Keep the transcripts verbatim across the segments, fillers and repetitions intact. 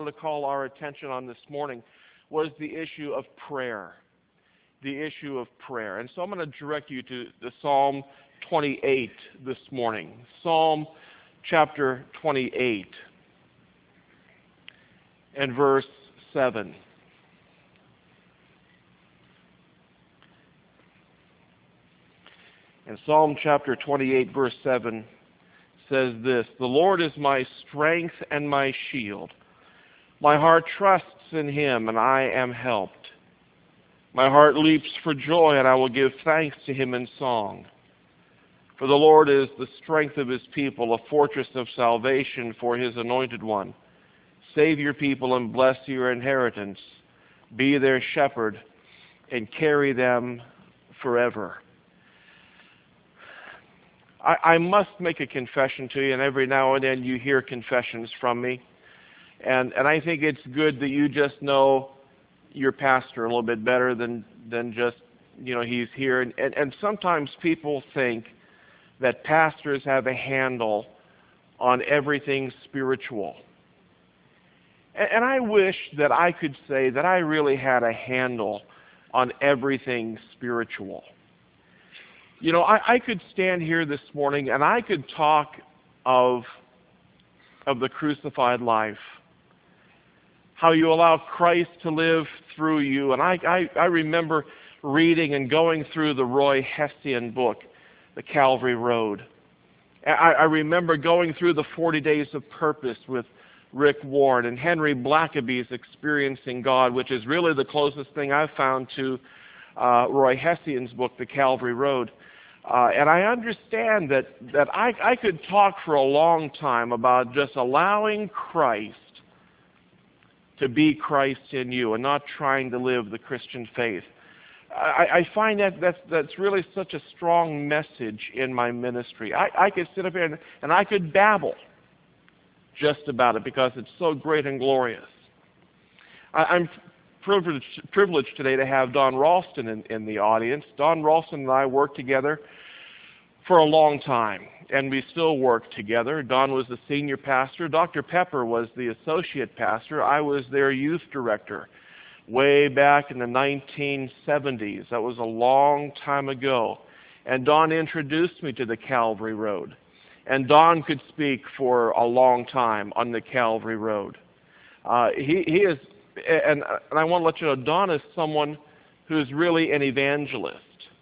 to call our attention on this morning was the issue of prayer. The issue of prayer. And so I'm going to direct you to the Psalm twenty-eight this morning. Psalm chapter twenty-eight and verse seven. And Psalm chapter twenty-eight verse seven says this, "The Lord is my strength and my shield. My heart trusts in him, and I am helped. My heart leaps for joy, and I will give thanks to him in song. For the Lord is the strength of his people, a fortress of salvation for his anointed one. Save your people and bless your inheritance. Be their shepherd and carry them forever." I, I must make a confession to you, and every now and then you hear confessions from me. And, and I think it's good that you just know your pastor a little bit better than, than just, you know, he's here. And, and, and sometimes people think that pastors have a handle on everything spiritual. And, and I wish that I could say that I really had a handle on everything spiritual. You know, I, I could stand here this morning and I could talk of, of the crucified life, how you allow Christ to live through you. And I, I, I remember reading and going through the Roy Hession book, The Calvary Road. I, I remember going through the forty days of Purpose with Rick Warren and Henry Blackaby's Experiencing God, which is really the closest thing I've found to uh, Roy Hession's book, The Calvary Road. Uh, and I understand that, that I, I could talk for a long time about just allowing Christ to be Christ in you and not trying to live the Christian faith. I, I find that that's, that's really such a strong message in my ministry. I, I could sit up here and, and I could babble just about it because it's so great and glorious. I, I'm privileged, privileged today to have Don Ralston in, in the audience. Don Ralston and I worked together for a long time, and we still work together. Don was the senior pastor. Doctor Pepper was the associate pastor. I was their youth director way back in the nineteen seventies. That was a long time ago. And Don introduced me to the Calvary Road. And Don could speak for a long time on the Calvary Road. Uh, he, he is, and, and I want to let you know, Don is someone who's really an evangelist.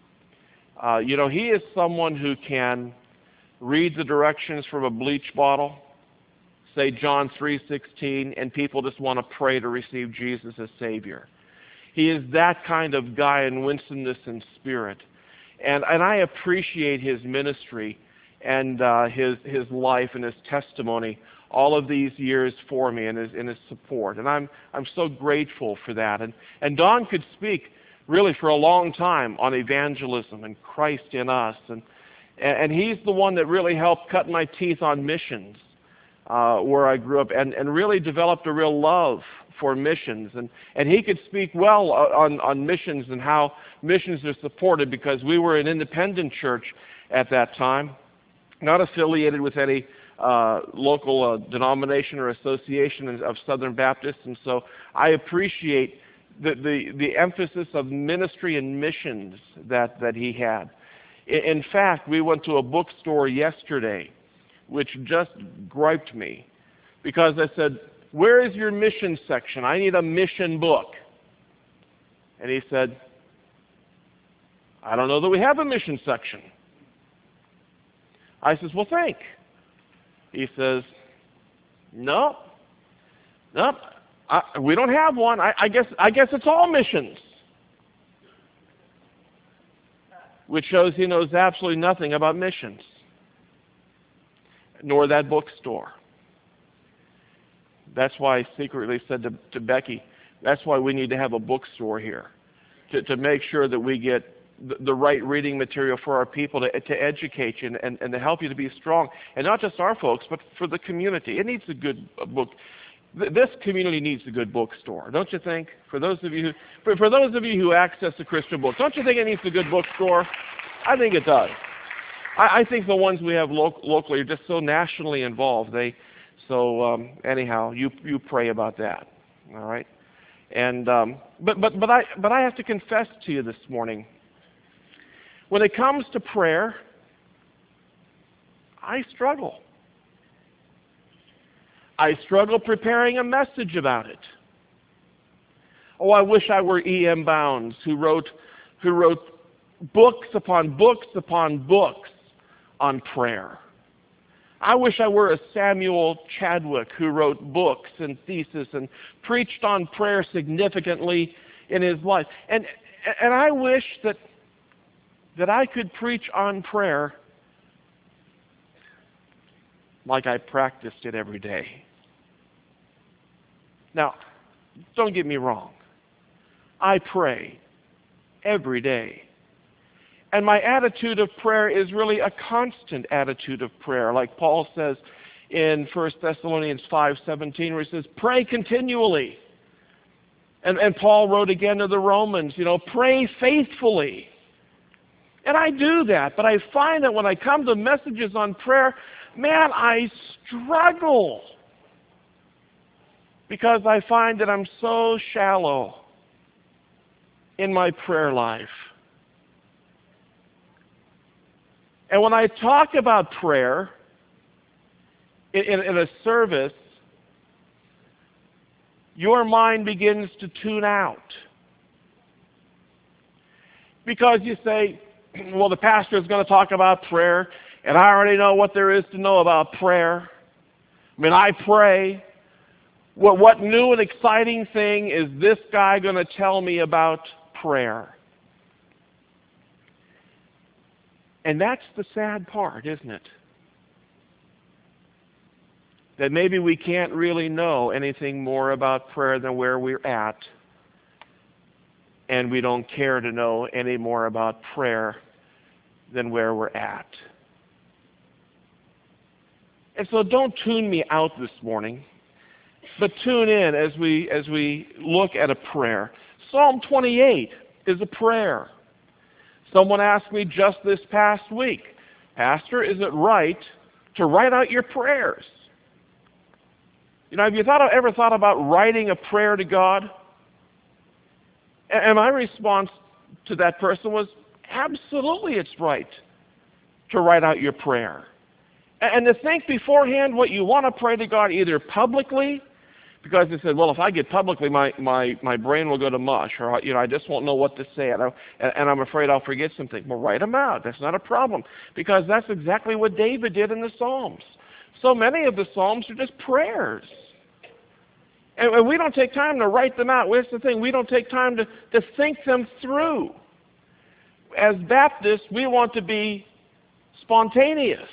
Uh, you know, he is someone who can read the directions from a bleach bottle, say John three sixteen, and people just want to pray to receive Jesus as Savior. He is that kind of guy in winsomeness and spirit. And, and I appreciate his ministry and uh, his, his life and his testimony all of these years for me and his, and his support. And I'm, I'm so grateful for that. And, and Don could speak really for a long time on evangelism and Christ in us. And, and he's the one that really helped cut my teeth on missions uh, where I grew up and, and really developed a real love for missions. And, and he could speak well on, on missions and how missions are supported because we were an independent church at that time, not affiliated with any uh, local uh, denomination or association of Southern Baptists. And so I appreciate The, the, the emphasis of ministry and missions that, that he had. In, in fact, we went to a bookstore yesterday, which just griped me, because I said, "Where is your mission section? I need a mission book." And he said, "I don't know that we have a mission section." I says, "Well, think." He says, "No, no. Uh, we don't have one. I, I guess I guess it's all missions," which shows he knows absolutely nothing about missions, nor that bookstore. That's why I secretly said to, to Becky, that's why we need to have a bookstore here, to, to make sure that we get the, the right reading material for our people to, to educate you and, and, and to help you to be strong. And not just our folks, but for the community. It needs a good book. This community needs a good bookstore, don't you think? For those of you who, for, for those of you who access a Christian book, don't you think it needs a good bookstore? I think it does. I, I think the ones we have lo- locally are just so nationally involved. They So um, anyhow, you you pray about that. All right. And um, but but but I but I have to confess to you this morning. When it comes to prayer, I struggle. I struggle preparing a message about it. Oh, I wish I were E M Bounds, who wrote who wrote books upon books upon books on prayer. I wish I were a Samuel Chadwick, who wrote books and theses and preached on prayer significantly in his life. And and I wish that that I could preach on prayer like I practiced it every day. Now, don't get me wrong. I pray every day. And my attitude of prayer is really a constant attitude of prayer, like Paul says in First Thessalonians five seventeen, where he says, pray continually. And, and Paul wrote again to the Romans, you know, pray faithfully. And I do that, but I find that when I come to messages on prayer, man, I struggle. Because I find that I'm so shallow in my prayer life. And when I talk about prayer in, in, in a service, your mind begins to tune out. Because you say, well, the pastor is going to talk about prayer, and I already know what there is to know about prayer. I mean, I pray. What, what new and exciting thing is this guy going to tell me about prayer? And that's the sad part, isn't it? That maybe we can't really know anything more about prayer than where we're at, and we don't care to know any more about prayer than where we're at. And so don't tune me out this morning, but tune in as we as we look at a prayer. Psalm twenty-eight is a prayer. Someone asked me just this past week, Pastor, is it right to write out your prayers? You know, have you thought ever thought about writing a prayer to God? And my response to that person was, absolutely it's right to write out your prayer. And to think beforehand what you want to pray to God, either publicly, because they said, well, if I get publicly, my, my, my brain will go to mush, or you know, I just won't know what to say, and, I, and I'm afraid I'll forget something. Well, write them out. That's not a problem, because that's exactly what David did in the Psalms. So many of the Psalms are just prayers. And we don't take time to write them out. What's the thing? We don't take time to, to think them through. As Baptists, we want to be spontaneous.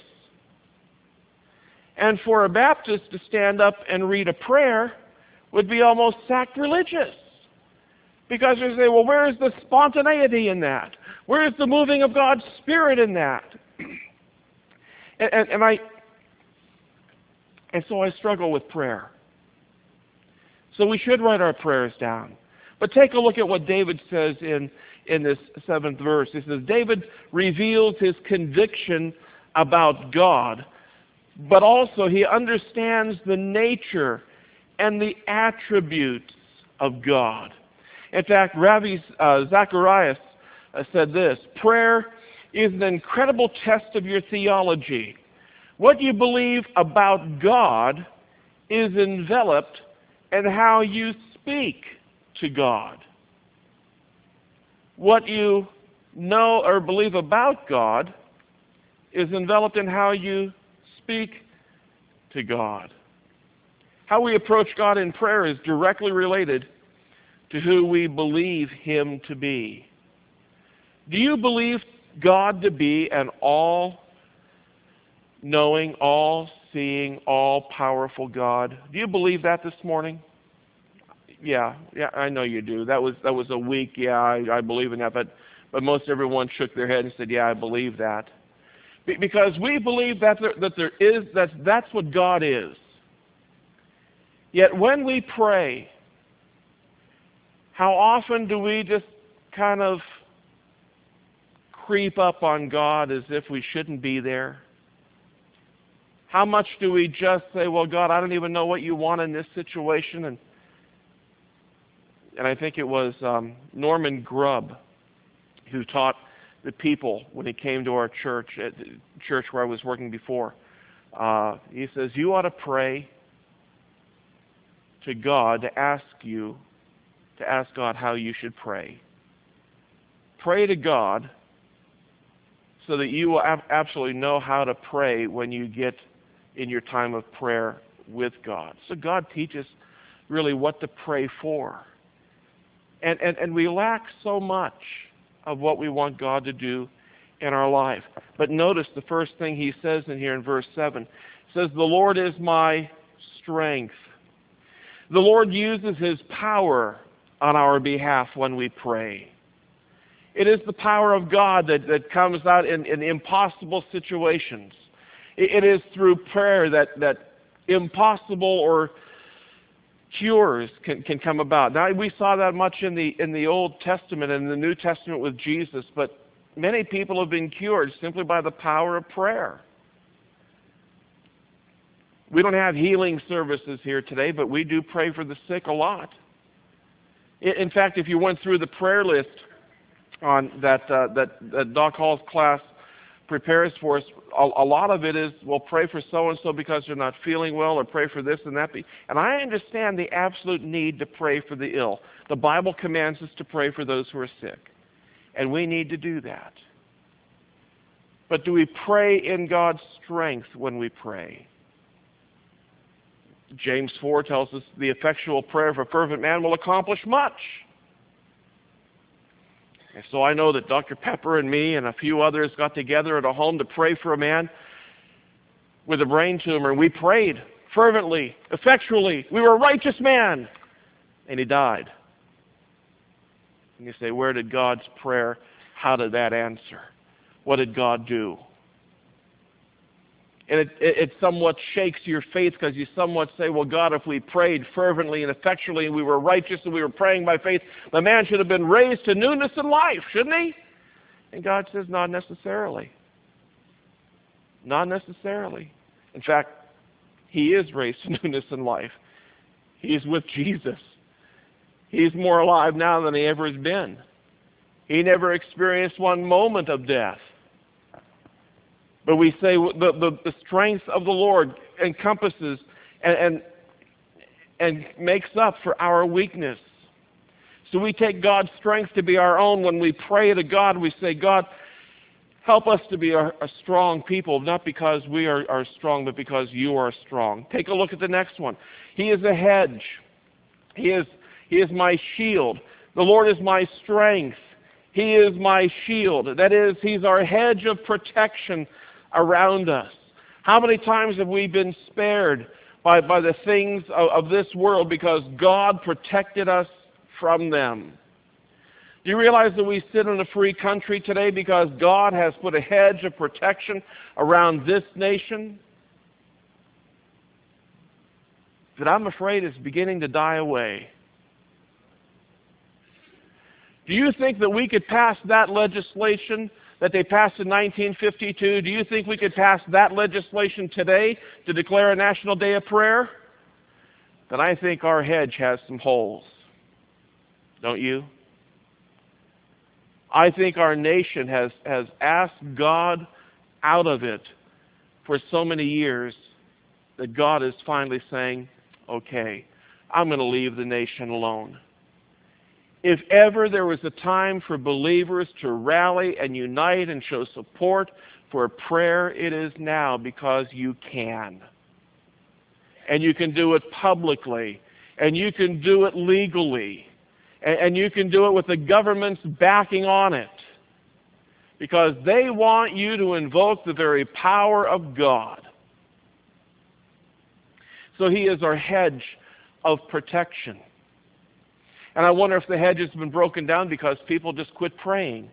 And for a Baptist to stand up and read a prayer would be almost sacrilegious. Because they say, well, where is the spontaneity in that? Where is the moving of God's Spirit in that? and, and, and I, and so I struggle with prayer. So we should write our prayers down. But take a look at what David says in, in this seventh verse. He says, David reveals his conviction about God, but also he understands the nature and the attributes of God. In fact, Rabbi uh, Zacharias uh, said this, prayer is an incredible test of your theology. What you believe about God is enveloped in how you speak to God. What you know or believe about God is enveloped in how you speak to God. How we approach God in prayer is directly related to who we believe Him to be. Do you believe God to be an all-knowing, all-seeing, all-powerful God? Do you believe that this morning? Yeah, yeah, I know you do. That was that was a weak, yeah, I, I believe in that, but but most everyone shook their head and said, yeah, I believe that. Be- because we believe that there, that there is, that that's what God is. Yet when we pray, how often do we just kind of creep up on God as if we shouldn't be there? How much do we just say, well, God, I don't even know what you want in this situation? And and I think it was um, Norman Grubb who taught the people when he came to our church, at the church where I was working before. Uh, he says, you ought to pray to God to ask you, to ask God how you should pray. Pray to God so that you will ab- absolutely know how to pray when you get in your time of prayer with God. So God teaches really what to pray for. And, and, and we lack so much of what we want God to do in our life. But notice the first thing he says in here in verse seven. It says, the Lord is my strength. The Lord uses his power on our behalf when we pray. It is the power of God that, that comes out in, in impossible situations. It, it is through prayer that, that impossible or cures can, can come about. Now, we saw that much in the in the Old Testament and the New Testament with Jesus, but many people have been cured simply by the power of prayer. We don't have healing services here today, but we do pray for the sick a lot. In fact, if you went through the prayer list on that uh, that, that Doc Hall's class prepares for us, a, a lot of it is, well, pray for so-and-so because they're not feeling well, or pray for this and that. And I understand the absolute need to pray for the ill. The Bible commands us to pray for those who are sick, and we need to do that. But do we pray in God's strength when we pray? James four tells us the effectual prayer of a fervent man will accomplish much. And so I know that Doctor Pepper and me and a few others got together at a home to pray for a man with a brain tumor. And we prayed fervently, effectually. We were a righteous man. And he died. And you say, where did God's prayer, how did that answer? What did God do? And it, it, it somewhat shakes your faith, because you somewhat say, well, God, if we prayed fervently and effectually and we were righteous and we were praying by faith, the man should have been raised to newness in life, shouldn't he? And God says, not necessarily. Not necessarily. In fact, he is raised to newness in life. He is with Jesus. He's more alive now than he ever has been. He never experienced one moment of death. But we say the, the, the strength of the Lord encompasses and, and, and makes up for our weakness. So we take God's strength to be our own. When we pray to God, we say, God, help us to be a, a strong people, not because we are, are strong, but because you are strong. Take a look at the next one. He is a hedge. He is, he is my shield. The Lord is my strength. He is my shield. That is, he's our hedge of protection around us. How many times have we been spared by, by the things of, of this world because God protected us from them? Do you realize that we sit in a free country today because God has put a hedge of protection around this nation that I'm afraid is beginning to die away? Do you think that we could pass that legislation that they passed in nineteen fifty-two, do you think we could pass that legislation today to declare a national day of prayer? Then I think our hedge has some holes. Don't you? I think our nation has, has asked God out of it for so many years that God is finally saying, okay, I'm going to leave the nation alone. If ever there was a time for believers to rally and unite and show support for prayer, it is now, because you can. And you can do it publicly. And you can do it legally. And, and you can do it with the government's backing on it. Because they want you to invoke the very power of God. So he is our hedge of protection. And I wonder if the hedge has been broken down because people just quit praying.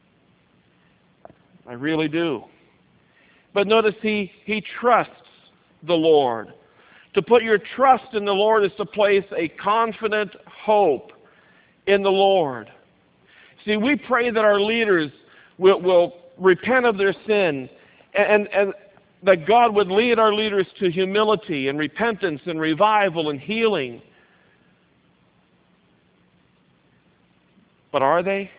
I really do. But notice he, he trusts the Lord. To put your trust in the Lord is to place a confident hope in the Lord. See, we pray that our leaders will, will repent of their sin and, and, that God would lead our leaders to humility and repentance and revival and healing. But are they?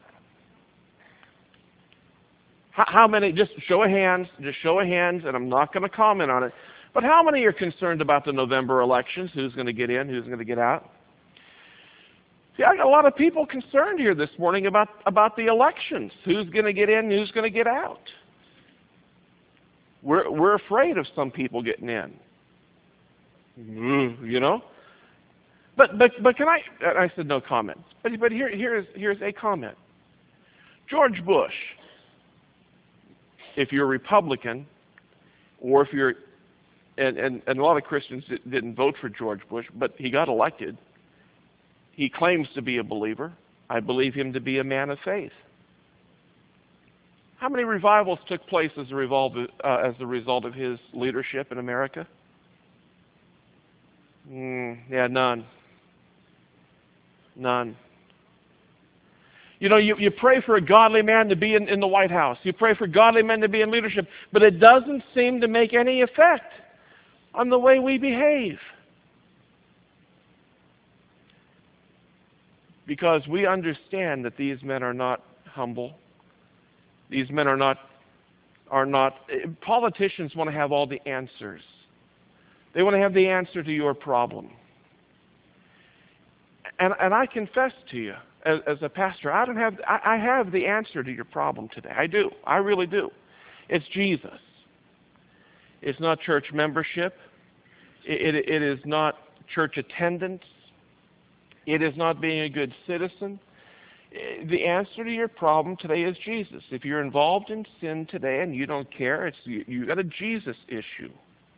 How, how many, just show of hands, just show of hands, and I'm not going to comment on it, but how many are concerned about the November elections? Who's going to get in, who's going to get out? See, I got a lot of people concerned here this morning about, about the elections. Who's going to get in, who's going to get out? We're, we're afraid of some people getting in. You know? But, but, but can I, I said no comment. But, but here, here's, here's a comment. George Bush, if you're a Republican, or if you're, and, and, and a lot of Christians didn't vote for George Bush, but he got elected. He claims to be a believer. I believe him to be a man of faith. How many revivals took place as a, result, uh, as a result of his leadership in America? Mm, yeah, none. None. You know, you, you pray for a godly man to be in, in the White House. You pray for godly men to be in leadership. But it doesn't seem to make any effect on the way we behave. Because we understand that these men are not humble. These men are not, are not, politicians want to have all the answers. They want to have the answer to your problem. And, and I confess to you, as, as a pastor, I don't have, I, I have the answer to your problem today. I do. I really do. It's Jesus. It's not church membership. It, it, it is not church attendance. It is not being a good citizen. The answer to your problem today is Jesus. If you're involved in sin today and you don't care, it's you, you got a Jesus issue.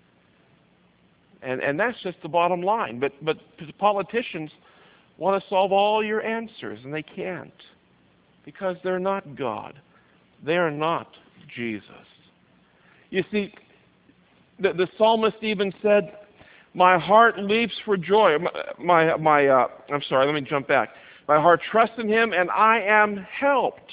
And and that's just the bottom line. But but politicians want to solve all your answers, and they can't. Because they're not God. They are not Jesus. You see, the, the psalmist even said, my heart leaps for joy. My, my, my uh, I'm sorry, let me jump back. My heart trusts in him, and I am helped.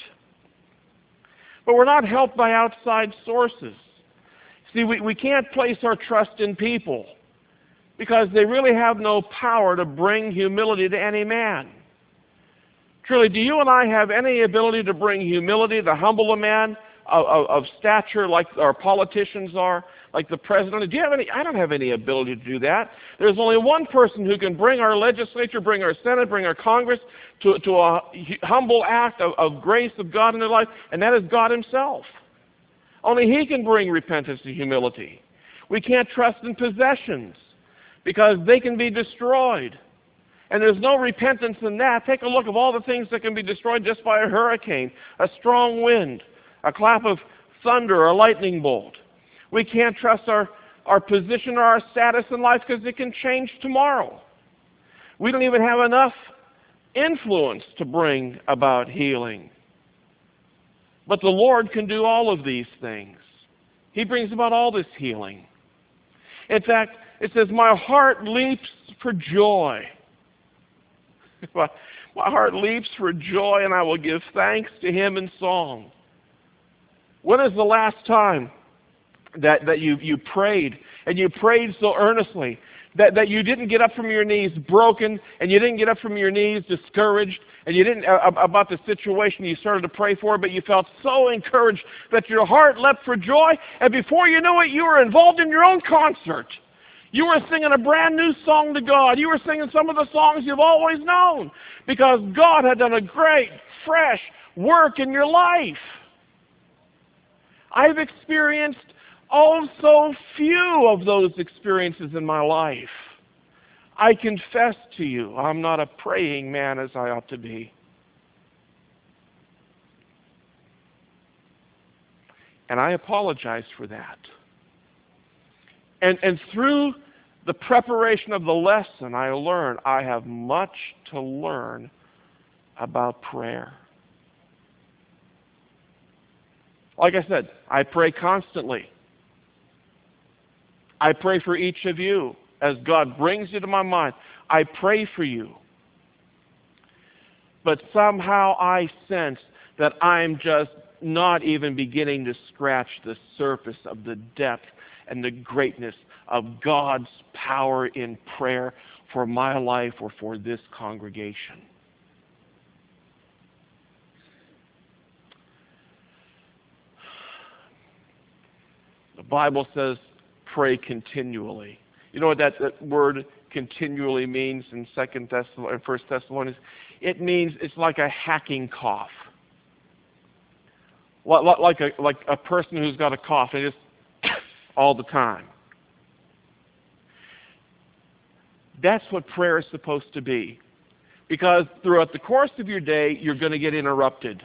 But we're not helped by outside sources. See, we, we can't place our trust in people because they really have no power to bring humility to any man. Truly, do you and I have any ability to bring humility, to humble a man of, of, of stature like our politicians are? Like the president, do you have any? I don't have any ability to do that. There's only one person who can bring our legislature, bring our Senate, bring our Congress to, to a humble act of, of grace of God in their life, and that is God himself. Only he can bring repentance and humility. We can't trust in possessions because they can be destroyed. And there's no repentance in that. Take a look of all the things that can be destroyed just by a hurricane, a strong wind, a clap of thunder, or a lightning bolt. We can't trust our, our position or our status in life because it can change tomorrow. We don't even have enough influence to bring about healing. But the Lord can do all of these things. He brings about all this healing. In fact, it says, my heart leaps for joy. My heart leaps for joy, and I will give thanks to him in song. When is the last time that, that you, you prayed, and you prayed so earnestly, that, that you didn't get up from your knees broken, and you didn't get up from your knees discouraged, and you didn't uh, about the situation you started to pray for, but you felt so encouraged that your heart leapt for joy, and before you knew it, you were involved in your own concert. You were singing a brand new song to God. You were singing some of the songs you've always known, because God had done a great, fresh work in your life. I've experienced oh, so few of those experiences in my life. I confess to you, I'm not a praying man as I ought to be. And I apologize for that. And, and through the preparation of the lesson, I learned I have much to learn about prayer. Like I said, I pray constantly. I pray for each of you as God brings you to my mind. I pray for you. But somehow I sense that I'm just not even beginning to scratch the surface of the depth and the greatness of God's power in prayer for my life or for this congregation. The Bible says, pray continually. You know what that, that word continually means in Second Thessalonians, First Thessalonians? It means it's like a hacking cough. Like a, like a person who's got a cough and just all the time. That's what prayer is supposed to be. Because throughout the course of your day, you're going to get interrupted.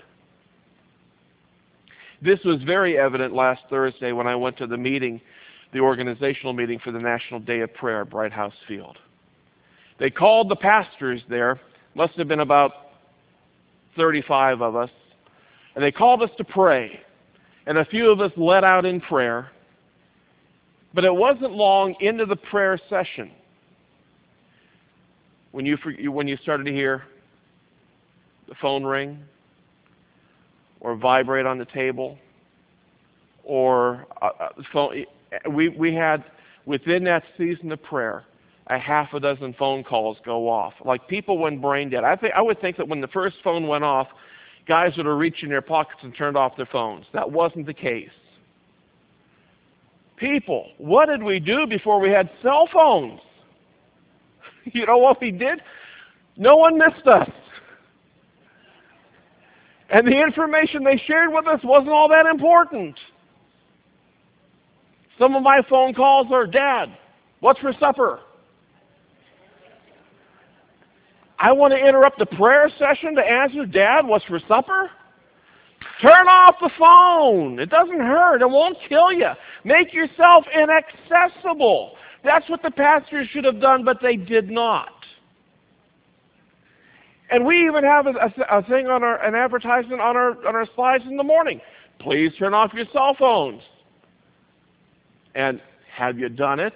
This was very evident last Thursday when I went to the meeting, the organizational meeting for the National Day of Prayer at Bright House Field. They called the pastors there, must have been about thirty-five of us, and they called us to pray. And a few of us let out in prayer. But it wasn't long into the prayer session when you, when you started to hear the phone ring, or vibrate on the table, or uh, phone. We, we had, within that season of prayer, a half a dozen phone calls go off. Like people went brain dead. I, think, I would think that when the first phone went off, guys would have reached in their pockets and turned off their phones. That wasn't the case. People, what did we do before we had cell phones? You know what we did? No one missed us. And the information they shared with us wasn't all that important. Some of my phone calls are, Dad, what's for supper? I want to interrupt the prayer session to answer, Dad, what's for supper? Turn off the phone. It doesn't hurt. It won't kill you. Make yourself inaccessible. That's what the pastors should have done, but they did not. And we even have a, a, a thing on our, an advertisement on our on our slides in the morning. Please turn off your cell phones. And have you done it?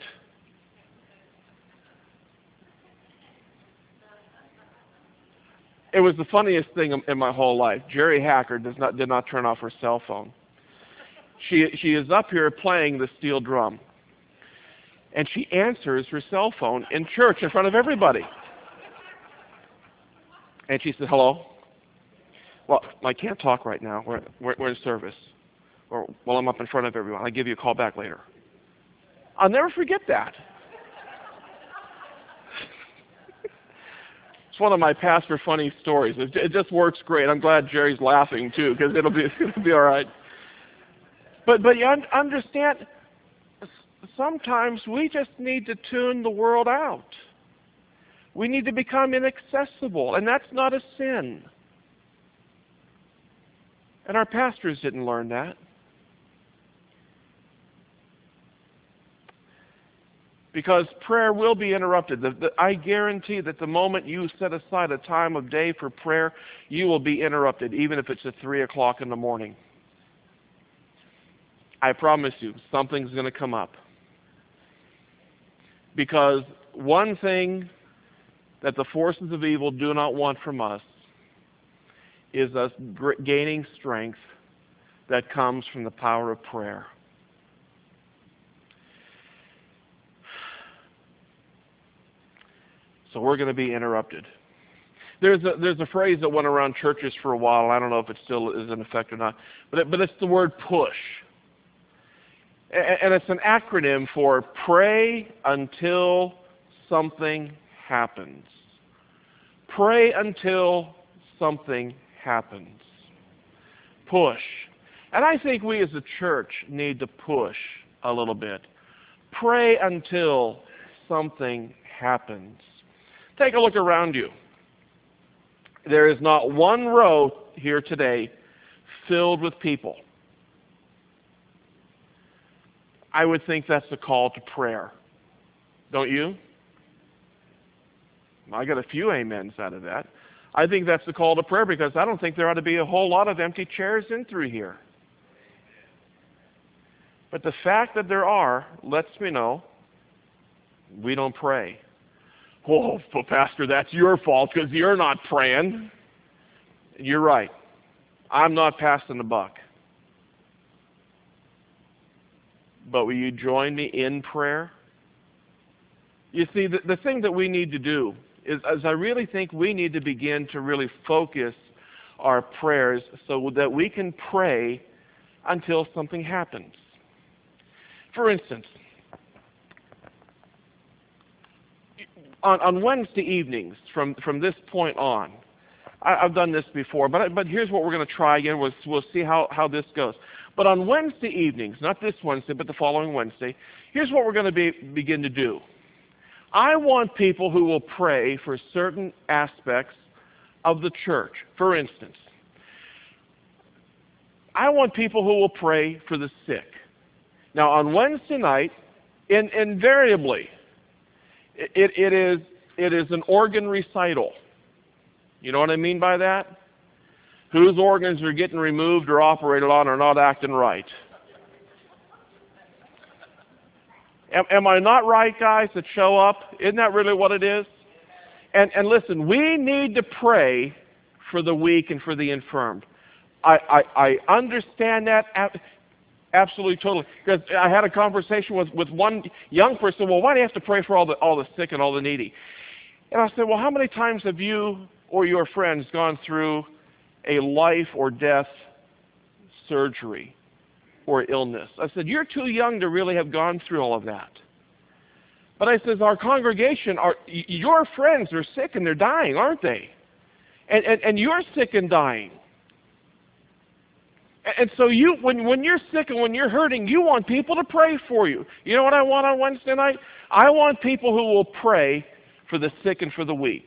It was the funniest thing in my whole life. Jerry Hacker does not did not turn off her cell phone. She she is up here playing the steel drum, and she answers her cell phone in church in front of everybody. And she said, hello? Well, I can't talk right now. We're, we're, we're in service. Or, well, I'm up in front of everyone. I'll give you a call back later. I'll never forget that. It's one of my pastor funny stories. It, it just works great. I'm glad Jerry's laughing, too, because it'll be, it'll be all right. But, but you un- understand, sometimes we just need to tune the world out. We need to become inaccessible, and that's not a sin. And our pastors didn't learn that. Because prayer will be interrupted. The, the, I guarantee that the moment you set aside a time of day for prayer, you will be interrupted, even if it's at three o'clock in the morning. I promise you, something's going to come up. Because one thing that the forces of evil do not want from us is us gaining strength that comes from the power of prayer. So we're going to be interrupted. There's a, there's a phrase that went around churches for a while. I don't know if it still is in effect or not, but it, but it's the word push. And, and it's an acronym for pray until something happens. Pray until something happens. Push. And I think we as a church need to push a little bit. Pray until something happens. Take a look around you. There is not one row here today filled with people. I would think that's a call to prayer. Don't you? I got a few amens out of that. I think that's the call to prayer because I don't think there ought to be a whole lot of empty chairs in through here. But the fact that there are lets me know we don't pray. Oh, well, Pastor, that's your fault because you're not praying. You're right. I'm not passing the buck. but will you join me in prayer? You see, the, the thing that we need to do is, is I really think we need to begin to really focus our prayers so that we can pray until something happens. For instance, on, on Wednesday evenings, from, from this point on, I, I've done this before, but, but here's what we're going to try again. We'll, we'll see how, how this goes. But on Wednesday evenings, not this Wednesday, but the following Wednesday, here's what we're going to be, begin to do. I want people who will pray for certain aspects of the church. For instance, I want people who will pray for the sick. Now, on Wednesday night, in, invariably, it, it, is, it is an organ recital. You know what I mean by that? Whose organs are getting removed or operated on are not acting right. Am, am I not right, guys, that show up? Isn't that really what it is? And, and listen, we need to pray for the weak and for the infirmed. I, I, I understand that absolutely, totally. Because I had a conversation with, with one young person. Well, why do you have to pray for all the, all the sick and all the needy? And I said, well, how many times have you or your friends gone through a life or death surgery or illness? I said, you're too young to really have gone through all of that. But I said, our congregation, our, your friends are sick and they're dying, aren't they? And, and, and you're sick and dying. And so you, when, when you're sick and when you're hurting, you want people to pray for you. You know what I want on Wednesday night? I want people who will pray for the sick and for the weak.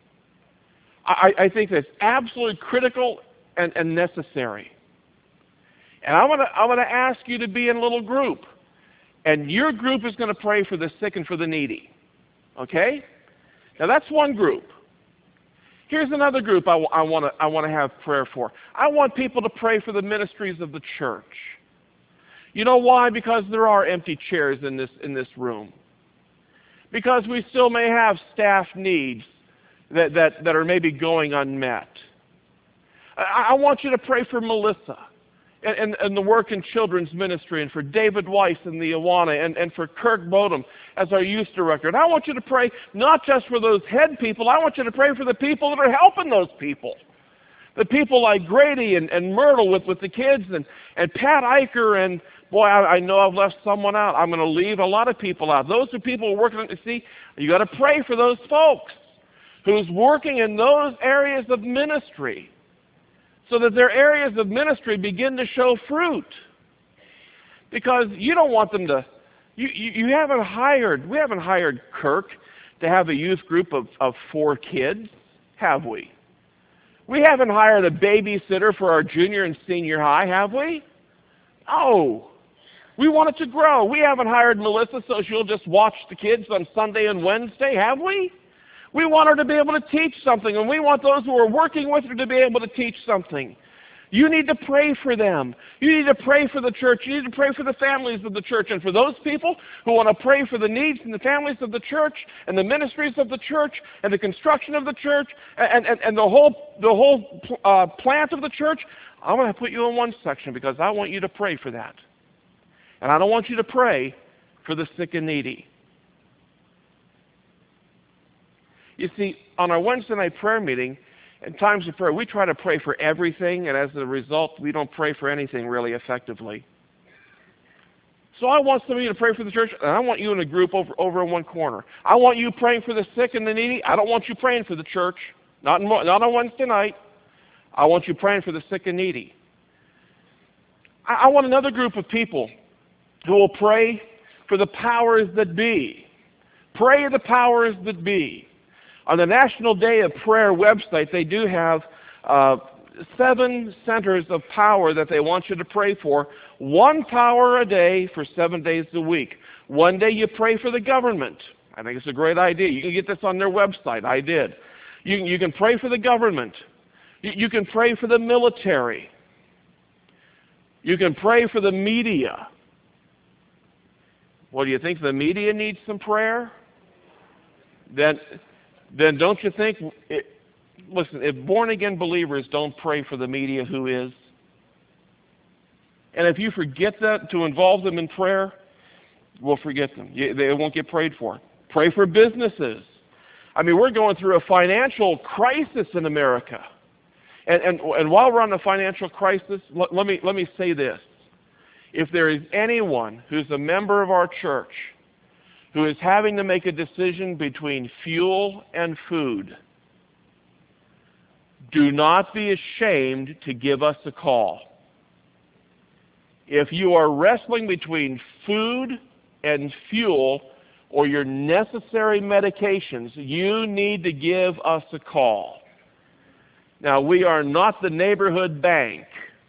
I, I think that's absolutely critical and, and necessary. And I'm gonna, I'm gonna ask you to be in a little group. And your group is gonna pray for the sick and for the needy. Okay? Now that's one group. Here's another group I, I want to I want to have prayer for. I want people to pray for the ministries of the church. You know why? Because there are empty chairs in this in this room. Because we still may have staff needs that, that, that are maybe going unmet. I, I want you to pray for Melissa and, and, and the work in children's ministry, and for David Weiss and the Awana, and, and for Kirk Bodum as our youth director. And I want you to pray not just for those head people, I want you to pray for the people that are helping those people. The people like Grady and, and Myrtle with, with the kids, and, and Pat Eicher, and boy, I, I know I've left someone out. I'm going to leave a lot of people out. Those are people who are working on, you see, you got to pray for those folks who's working in those areas of ministry, so that their areas of ministry begin to show fruit. Because you don't want them to, you, you, you haven't hired, we haven't hired Kirk to have a youth group of, of four kids, have we? We haven't hired a babysitter for our junior and senior high, have we? Oh, we want it to grow. We haven't hired Melissa so she'll just watch the kids on Sunday and Wednesday, have we? We want her to be able to teach something, and we want those who are working with her to be able to teach something. You need to pray for them. You need to pray for the church. You need to pray for the families of the church. And for those people who want to pray for the needs and the families of the church and the ministries of the church and the construction of the church and, and, and the whole, the whole uh, plant of the church, I'm going to put you in one section because I want you to pray for that. And I don't want you to pray for the sick and needy. You see, on our Wednesday night prayer meeting, in times of prayer, we try to pray for everything, and as a result, we don't pray for anything really effectively. So I want some of you to pray for the church, and I want you in a group over, over in one corner. I want you praying for the sick and the needy. I don't want you praying for the church, not, in, not on Wednesday night. I want you praying for the sick and needy. I, I want another group of people who will pray for the powers that be. Pray the powers that be. On the National Day of Prayer website, they do have uh, seven centers of power that they want you to pray for. One power a day for seven days a week. One day you pray for the government. I think it's a great idea. You can get this on their website. I did. You, you can pray for the government. You, you can pray for the military. You can pray for the media. Well, do you think the media needs some prayer? Then... then don't you think, it, listen, if born-again believers don't pray for the media, who is? And if you forget that, to involve them in prayer, we'll forget them. They won't get prayed for. Pray for businesses. I mean, we're going through a financial crisis in America. And, and, and while we're on the financial crisis, let, let me, let me say this. If there is anyone who's a member of our church who is having to make a decision between fuel and food, do not be ashamed to give us a call. If you are wrestling between food and fuel or your necessary medications, you need to give us a call. Now, we are not the neighborhood bank.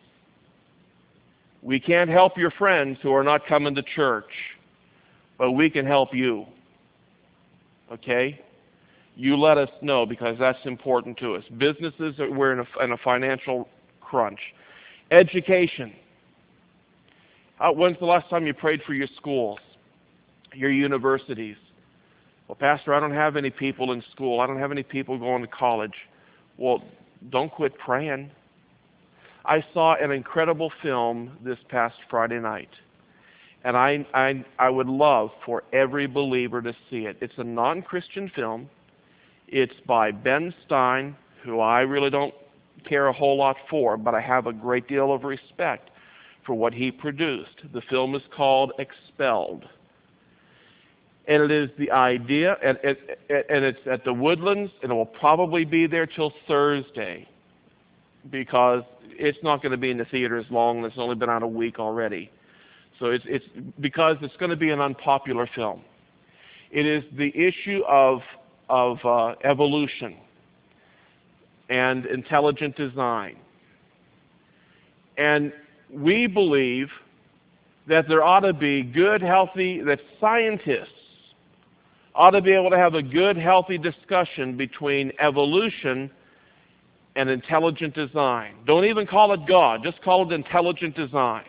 We can't help your friends who are not coming to church, but we can help you. Okay? You let us know, because that's important to us. Businesses, we're in a, in a financial crunch. Education. Uh, when's the last time you prayed for your schools, your universities? Well, Pastor, I don't have any people in school. I don't have any people going to college. Well, don't quit praying. I saw an incredible film this past Friday night, and I, I, I would love for every believer to see it. It's a non-Christian film. It's by Ben Stein, who I really don't care a whole lot for, but I have a great deal of respect for what he produced. The film is called Expelled. And it is the idea, and, and, and it's at the Woodlands, and it will probably be there till Thursday, because it's not going to be in the theaters long, and it's only been out a week already. So it's, it's because it's going to be an unpopular film. It is the issue of, of uh, evolution and intelligent design. And we believe that there ought to be good, healthy, that scientists ought to be able to have a good, healthy discussion between evolution and intelligent design. Don't even call it God, just call it intelligent design.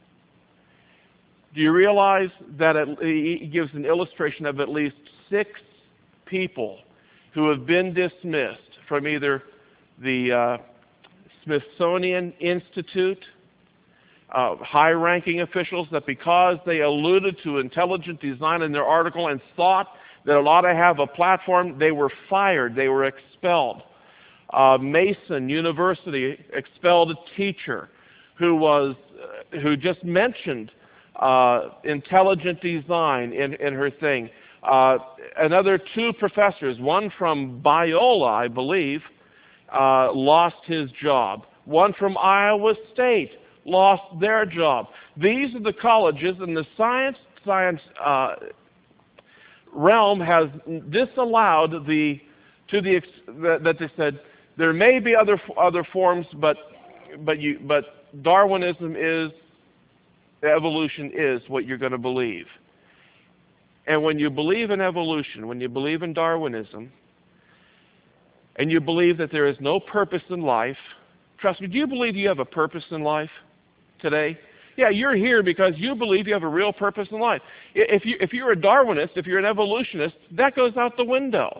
Do you realize that it, it gives an illustration of at least six people who have been dismissed from either the uh, Smithsonian Institute, uh, high-ranking officials, that because they alluded to intelligent design in their article and thought that it ought to have a platform, they were fired, they were expelled. Uh, Mason University expelled a teacher who was uh, who just mentioned uh, intelligent design in, in her thing. Uh, another two professors, one from Biola, I believe, uh, lost his job. One from Iowa State lost their job. These are the colleges, and the science science uh, realm has disallowed the to the that, that they said there may be other other forms, but but you but Darwinism is evolution is what you're going to believe. And when you believe in evolution, when you believe in Darwinism, and you believe that there is no purpose in life, trust me, do you believe you have a purpose in life today? Yeah, you're here because you believe you have a real purpose in life. If, you, if you're a Darwinist, if you're an evolutionist, that goes out the window.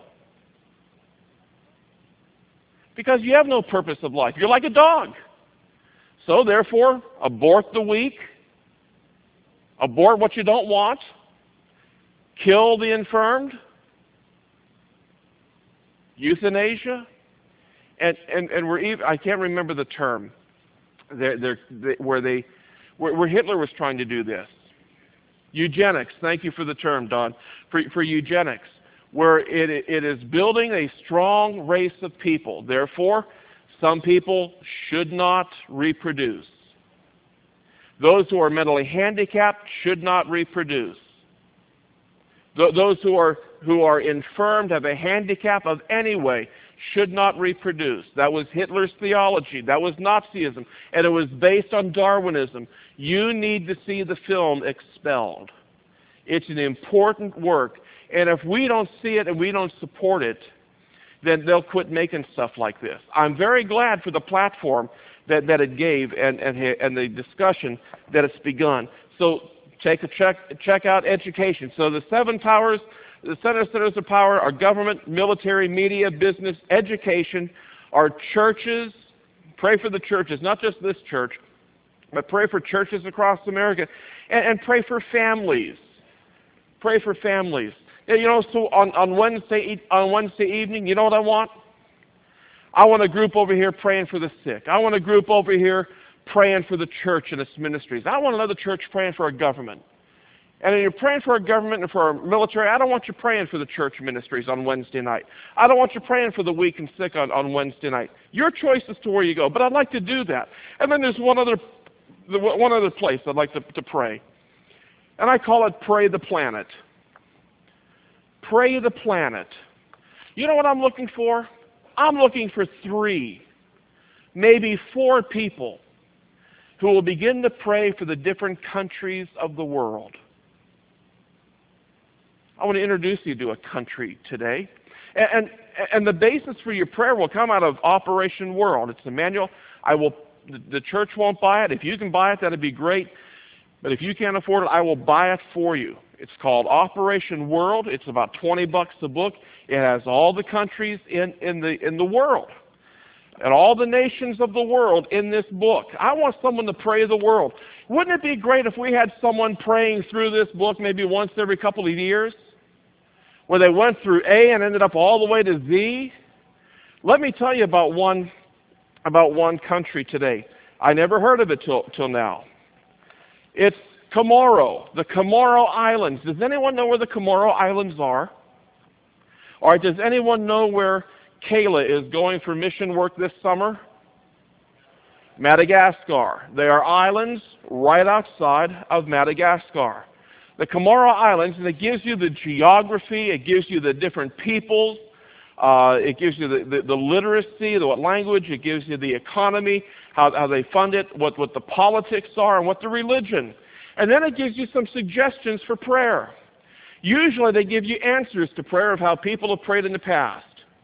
Because you have no purpose of life. You're like a dog. So therefore, abort the weak, abort what you don't want, kill the infirmed, euthanasia, and, and, and we're even, I can't remember the term, they're, they're, they, where they, where, where Hitler was trying to do this. Eugenics, thank you for the term, Don, for, for eugenics, where it, it is building a strong race of people. Therefore, some people should not reproduce. Those who are mentally handicapped should not reproduce. Th- those who are, who are infirmed, have a handicap of any way, should not reproduce. That was Hitler's theology. That was Nazism. And it was based on Darwinism. You need to see the film Expelled. It's an important work. And if we don't see it and we don't support it, then they'll quit making stuff like this. I'm very glad for the platform that, that it gave and, and, and the discussion that it's begun. So take a check, check out education. So the seven powers, the seven centers of power are government, military, media, business, education, our churches. Pray for the churches, not just this church, but pray for churches across America. And, and pray for families. Pray for families. You know, so on, on Wednesday on Wednesday evening, you know what I want? I want a group over here praying for the sick. I want a group over here praying for the church and its ministries. I want another church praying for our government. And when you're praying for our government and for our military, I don't want you praying for the church ministries on Wednesday night. I don't want you praying for the weak and sick on, on Wednesday night. Your choice as to where you go, but I'd like to do that. And then there's one other, one other place I'd like to, to pray. And I call it Pray the Planet. Pray the Planet. You know what I'm looking for? I'm looking for three, maybe four people who will begin to pray for the different countries of the world. I want to introduce you to a country today. And, and, and the basis for your prayer will come out of Operation World. It's a manual. I will, the, the church won't buy it. If you can buy it, that'd be great. But if you can't afford it, I will buy it for you. It's called Operation World. It's about twenty bucks a book. It has all the countries in, in, the, in the world and all the nations of the world in this book. I want someone to pray the world. Wouldn't it be great if we had someone praying through this book maybe once every couple of years, where they went through A and ended up all the way to Z? Let me tell you about one, about one country today. I never heard of it till, till now. It's Comoro, the Comoro Islands. Does anyone know where the Comoro Islands are? Or does anyone know where Kayla is going for mission work this summer? Madagascar. They are islands right outside of Madagascar. The Comoro Islands, and it gives you the geography, it gives you the different peoples, uh, it gives you the, the, the literacy, the what language, it gives you the economy, how, how they fund it, what, what the politics are, and what the religion. And then it gives you some suggestions for prayer. Usually they give you answers to prayer of how people have prayed in the past.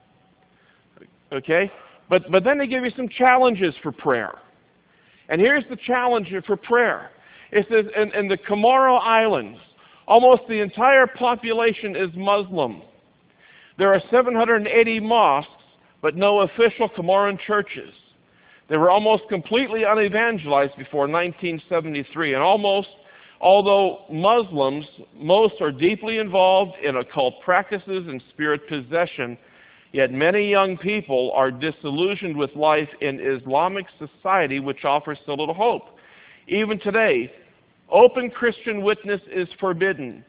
Okay? But, but then they give you some challenges for prayer. And here's the challenge for prayer. It says in, in the Comoro Islands, almost the entire population is Muslim. There are seven hundred eighty mosques, but no official Comoran churches. They were almost completely unevangelized before nineteen seventy-three, and almost, although Muslims, most are deeply involved in occult practices and spirit possession, yet many young people are disillusioned with life in Islamic society, which offers so little hope. Even today, open Christian witness is forbidden.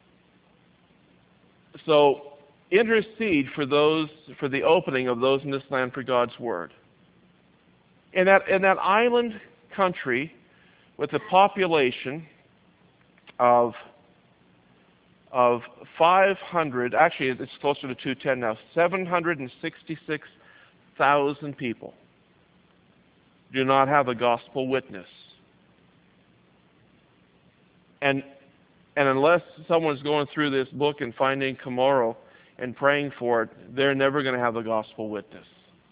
So intercede for those, for the opening of those in this land for God's word. In that, in that island country with a population of, of five hundred, actually it's closer to two ten now, seven hundred sixty-six thousand people do not have a gospel witness. And, and unless someone's going through this book and finding Comoro and praying for it, they're never going to have a gospel witness.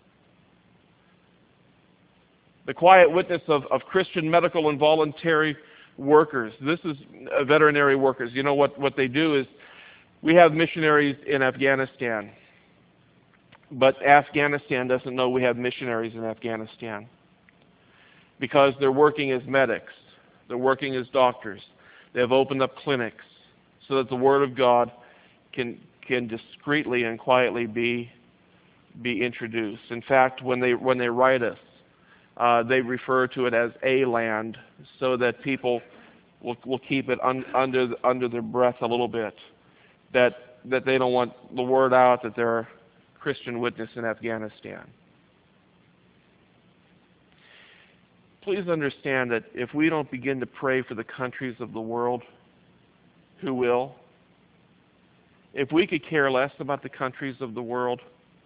The quiet witness of, of Christian medical and voluntary workers. This is uh, veterinary workers. You know what, what they do is, we have missionaries in Afghanistan, but Afghanistan doesn't know we have missionaries in Afghanistan because they're working as medics. They're working as doctors. They have opened up clinics so that the Word of God can can discreetly and quietly be be introduced. In fact, when they when they write us, uh, they refer to it as a land, so that people will will keep it un, under under their breath a little bit, that that they don't want the word out that there are Christian witness in Afghanistan. Please understand that if we don't begin to pray for the countries of the world, who will? If we could care less about the countries of the world,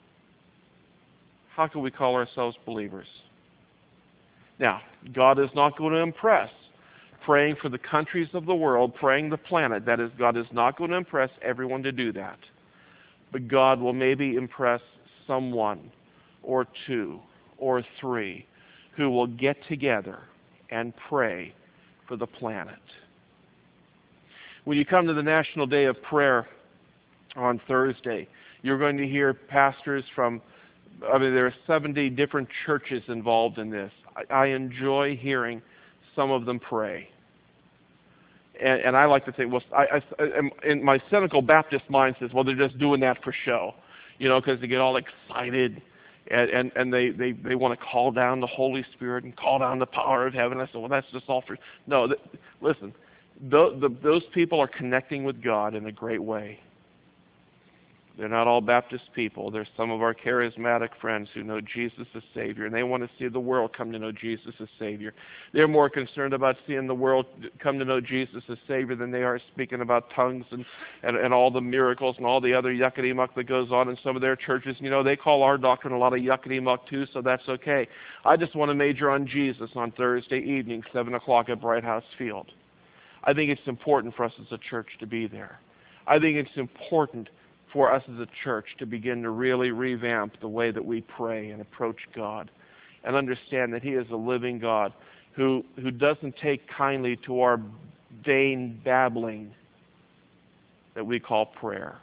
how can we call ourselves believers? Now, God is not going to impress praying for the countries of the world, praying the planet. That is, God is not going to impress everyone to do that. But God will maybe impress someone or two or three who will get together and pray for the planet. When you come to the National Day of Prayer on Thursday, you're going to hear pastors from, I mean, there are seventy different churches involved in this. I, I enjoy hearing some of them pray. And, and I like to think, well, I, I, in my cynical Baptist mind says, well, they're just doing that for show, you know, because they get all excited and, and, and they, they, they want to call down the Holy Spirit and call down the power of heaven. I said, well, that's just all for, no, th- listen, th- the, those people are connecting with God in a great way. They're not all Baptist people. There's some of our charismatic friends who know Jesus as Savior, and they want to see the world come to know Jesus as Savior. They're more concerned about seeing the world come to know Jesus as Savior than they are speaking about tongues and, and, and all the miracles and all the other yuckity-muck that goes on in some of their churches. You know, they call our doctrine a lot of yuckity-muck too, so that's okay. I just want to major on Jesus on Thursday evening, seven o'clock at Bright House Field. I think it's important for us as a church to be there. I think it's important for us as a church to begin to really revamp the way that we pray and approach God and understand that He is a living God who, who doesn't take kindly to our vain babbling that we call prayer.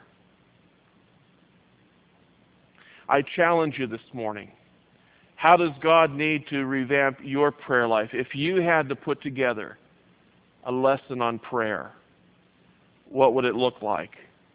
I challenge you this morning. How does God need to revamp your prayer life? If you had to put together a lesson on prayer, what would it look like?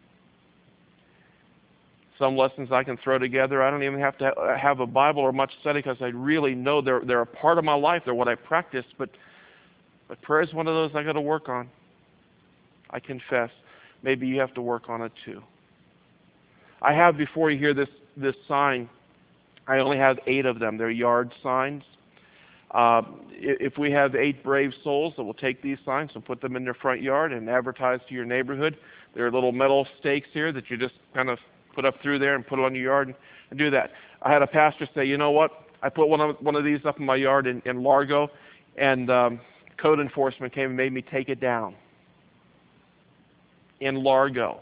Some lessons I can throw together. I don't even have to have a Bible or much study because I really know they're they're a part of my life. They're what I practice. But but prayer is one of those I got to work on. I confess. Maybe you have to work on it too. I have, before you hear this this sign, I only have eight of them. They're yard signs. Uh, if we have eight brave souls that will take these signs and put them in their front yard and advertise to your neighborhood, there are little metal stakes here that you just kind of put up through there and put it on your yard and, and do that. I had a pastor say, you know what? I put one of one of these up in my yard in, in Largo, and um, code enforcement came and made me take it down. In Largo.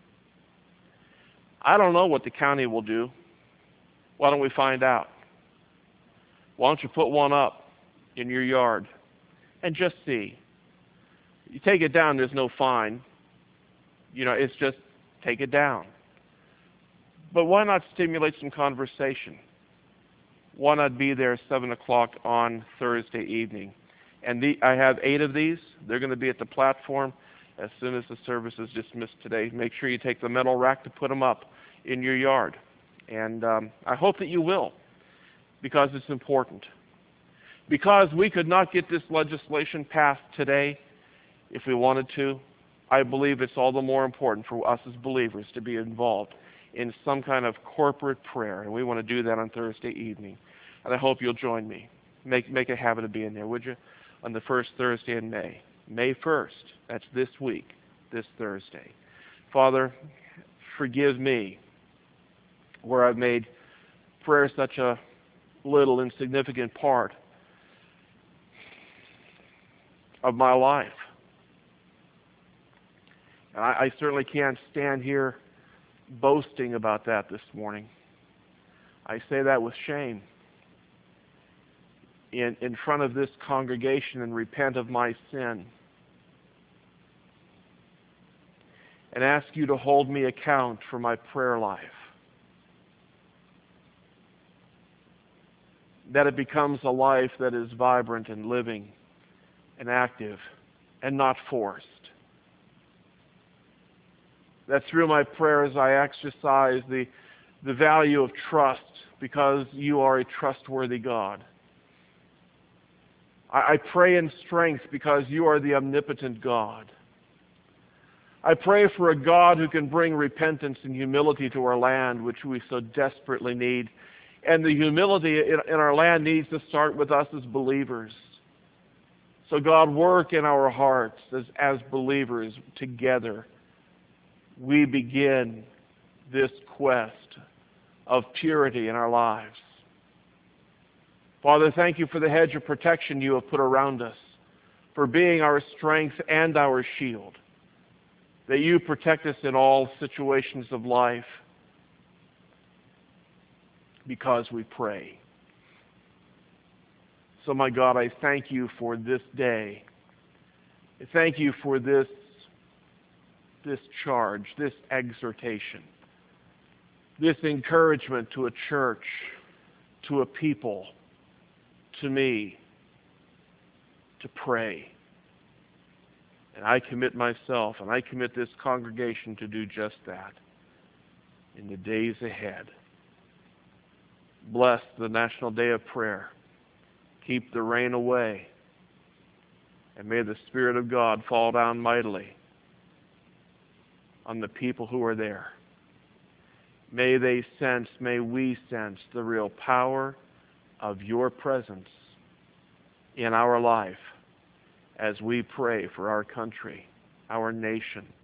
I don't know what the county will do. Why don't we find out? Why don't you put one up in your yard and just see? You take it down, there's no fine. You know, it's just take it down. But why not stimulate some conversation? Why not be there seven o'clock on Thursday evening? And the, I have eight of these. They're going to be at the platform as soon as the service is dismissed today. Make sure you take the metal rack to put them up in your yard. And um, I hope that you will, because it's important. Because we could not get this legislation passed today if we wanted to, I believe it's all the more important for us as believers to be involved in some kind of corporate prayer, and we want to do that on Thursday evening. And I hope you'll join me. Make make a habit of being there, would you? On the first Thursday in May. May first. That's this week, this Thursday. Father, forgive me where I've made prayer such a little insignificant part of my life. And I, I certainly can't stand here boasting about that this morning. I say that with shame. In, in front of this congregation and repent of my sin. And ask you to hold me account for my prayer life. That it becomes a life that is vibrant and living and active and not forced. That through my prayers I exercise the, the value of trust because you are a trustworthy God. I, I pray in strength because you are the omnipotent God. I pray for a God who can bring repentance and humility to our land, which we so desperately need. And the humility in, in our land needs to start with us as believers. So God, work in our hearts as, as believers together. We begin this quest of purity in our lives. Father, thank you for the hedge of protection you have put around us, for being our strength and our shield, that you protect us in all situations of life because we pray. So, my God, I thank you for this day. I thank you for this this charge, this exhortation, this encouragement to a church, to a people, to me, to pray. And I commit myself and I commit this congregation to do just that in the days ahead. Bless the National Day of Prayer. Keep the rain away. And may the Spirit of God fall down mightily on the people who are there. May they sense, may we sense the real power of your presence in our life as we pray for our country, our nation,